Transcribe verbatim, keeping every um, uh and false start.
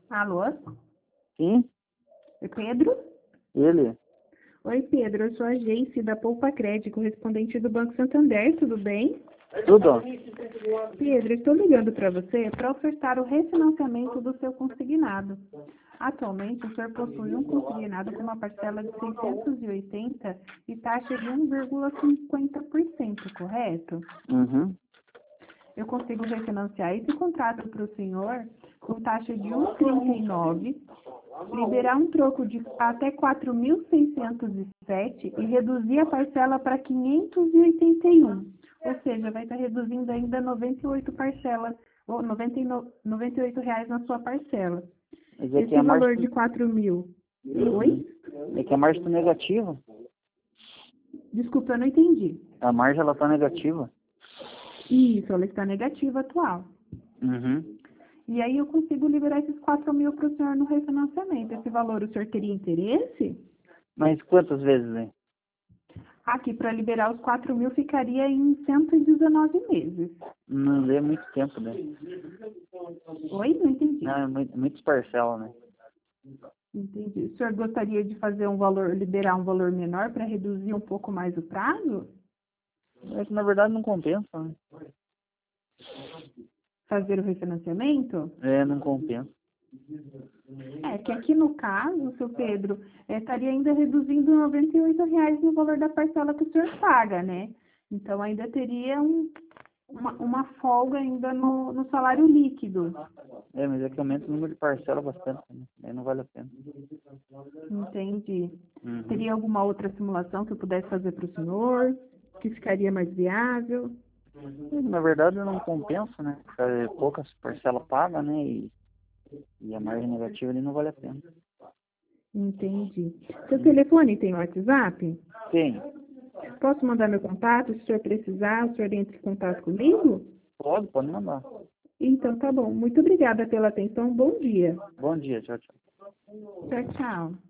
Alô? Sim, Oi, Pedro? ele. Oi, Pedro. Eu sou a Geice da Poupa Crédito, correspondente do Banco Santander. Tudo bem? Tudo? Pedro, estou ligando para você para ofertar o refinanciamento do seu consignado. Atualmente, o senhor possui um consignado com uma parcela de seiscentos e oitenta e taxa de um vírgula cinquenta por cento, correto? Uhum. Eu consigo refinanciar esse contrato para o senhor com taxa de um vírgula trinta e nove, liberar um troco de até quatro mil seiscentos e sete e reduzir a parcela para quinhentos e oitenta e um. Ou seja, vai estar reduzindo ainda noventa e oito parcelas, ou noventa e nove, noventa e oito reais na sua parcela. Mas aqui Esse a valor margem. de quatro mil. Uhum. Oi? É que a margem está negativa. Desculpa, eu não entendi. A margem ela está negativa. Isso, ela está negativa atual. Uhum. E aí eu consigo liberar esses quatro mil para o senhor no refinanciamento. Esse valor o senhor teria interesse? Mas quantas vezes, hein? Aqui, para liberar os quatro mil, ficaria em cento e dezenove meses. Não é muito tempo, né? Oi? Não entendi. Não, é muito, muitas parcelas, né? Entendi. O senhor gostaria de fazer um valor, liberar um valor menor para reduzir um pouco mais o prazo? Mas na verdade não compensa, né? Fazer o refinanciamento? É, não compensa. É que aqui no caso, seu Pedro, é, estaria ainda reduzindo noventa e oito reais no valor da parcela que o senhor paga, né? Então ainda teria um, uma, uma folga ainda no, no salário líquido. É, mas é que aumenta o número de parcelas bastante, né? Aí não vale a pena. Entendi. Uhum. Teria alguma outra simulação que eu pudesse fazer para o senhor, que ficaria mais viável? Na verdade não compensa, né? Porque é poucas parcelas pagas, né? E, e a margem negativa ali não vale a pena. Entendi. Seu telefone tem WhatsApp? Tem. Posso mandar meu contato? Se o senhor precisar, o senhor entra em contato comigo? Pode, pode mandar. Então tá bom. Muito obrigada pela atenção. Bom dia. Bom dia, tchau, tchau. Tchau, tchau.